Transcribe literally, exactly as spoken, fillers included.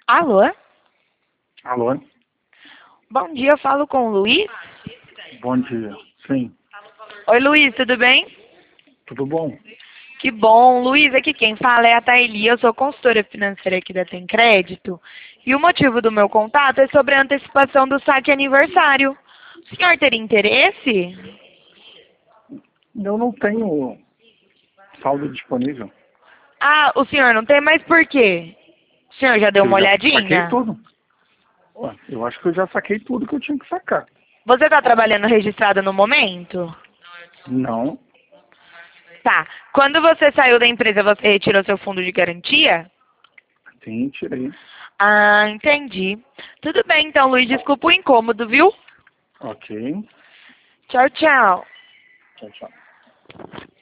Alô? Alô? Bom dia, eu falo com o Luiz? Bom dia. Sim. Oi, Luiz, tudo bem? Tudo bom? Que bom. Luiz, aqui quem fala é a Taeli, eu sou consultora financeira aqui da Tem Crédito. E o motivo do meu contato é sobre a antecipação do saque aniversário. O senhor teria interesse? Eu não tenho saldo disponível. Ah, o senhor não tem, mas por quê? O senhor já deu Eu uma já saquei olhadinha? tudo. Ué, eu acho que eu já saquei tudo que eu tinha que sacar. Você está trabalhando registrado no momento? Não. Tá. Quando você saiu da empresa, você retirou seu fundo de garantia? Sim, tirei. Ah, entendi. Tudo bem, então, Luiz, desculpa o incômodo, viu? Ok. Tchau, tchau. Tchau, tchau.